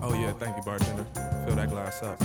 Oh yeah, thank you, bartender. Fill that glass up.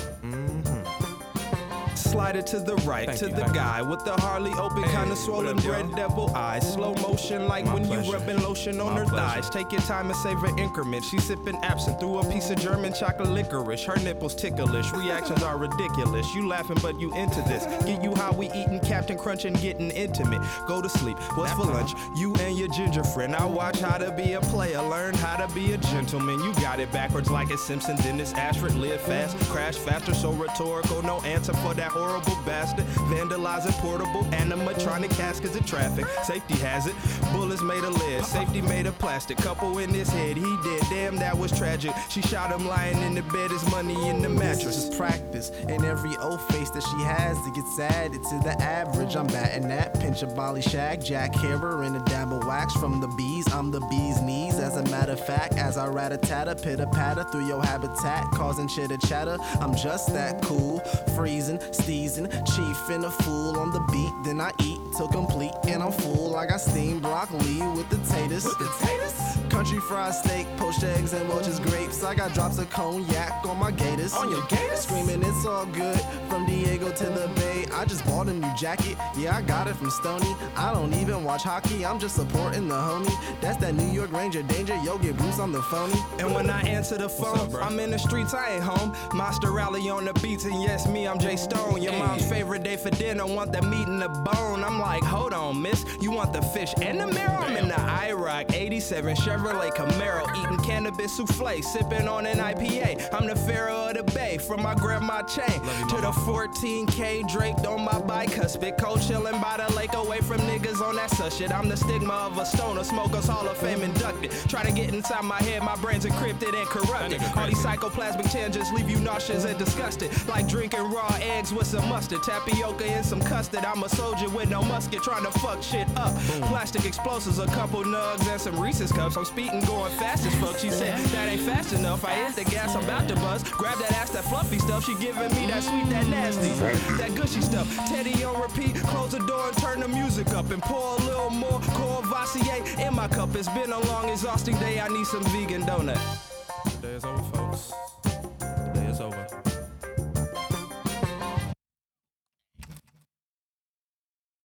Slide it to the right, Thank to you, the thank guy with the hardly open, Hey, kinda what swollen up, y'all? red devil eyes. Slow motion like My when pleasure. you rubbing lotion on My her pleasure. thighs. Take your time and savor increments. She sipping absinthe through a piece of German chocolate licorice. Her nipples ticklish, reactions are ridiculous. You laughing but you into this. Get you how we eating Captain Crunch and getting intimate. Go to sleep, what's for lunch? You and your ginger friend. I watch how to be a player, learn how to be a gentleman. You got it backwards like it's Simpson, Dennis Ashford. Live fast, crash faster, so rhetorical. No answer for that horrible bastard. Vandalizing portable animatronic caskets of traffic. Safety hazard, bullets made of lead, safety made of plastic. Couple in his head, he dead. Damn, that was tragic. She shot him lying in the bed, his money in the mattress. This is practice, and every old face that she has to get added to the average. I'm batting that, pinch a volley shag, jackhammer and a dab of wax from the bees. I'm the bee's knees, as a matter of fact, as I rat-a-tatter, pitter-patter through your habitat, causing chitter-chatter. I'm just that cool, freezing, steezing, chief and a fool on the beat. Then I eat till complete, and I'm full. I got steamed broccoli with the taters. Country fried steak, poached eggs and Welch's grapes. I got drops of cognac on my gators. On your gators? Screaming it's all good from Diego to the Bay. I just bought a new jacket, yeah, I got it from Stony. I don't even watch hockey, I'm just supporting the homie. That's that New York Ranger danger, yo, get Bruce on the phony. And when I answer the phone, up, bro? I'm in the streets, I ain't home. Monster Rally on the beats, and yes, me, I'm Jay Stone. Your mom's favorite day for dinner, want the meat and the bone. I'm like, hold on, miss, you want the fish and the marrow? I'm in the IROC 87 Chevrolet Camaro, eating cannabis souffle, sipping on an IPA. I'm the pharaoh of the bay, from my grandma chain to the 14K draped on my bicuspid. Cold chillin' by the lake, away from niggas on that such shit. I'm the stigma of a stoner, smokers Hall of Fame inducted. Try to get inside my head, my brain's encrypted and corrupted. All these psychoplasmic changes leave you nauseous and disgusted, like drinking raw eggs with some mustard, tapioca and some custard. I'm a soldier with no musket, trying to fuck shit up. Plastic explosives, a couple nugs and some Reese's cups. I'm speeding, going fast as fuck. She said that ain't fast enough. I hit the gas, I'm about to buzz. Grab that ass, that fluffy stuff. She giving me that sweet, that nasty, that gushy stuff. Teddy on repeat. Close the door and turn the music up and pour a little more Courvoisier in my cup. It's been a long, exhausting day. I need some vegan donut. The day is over, folks.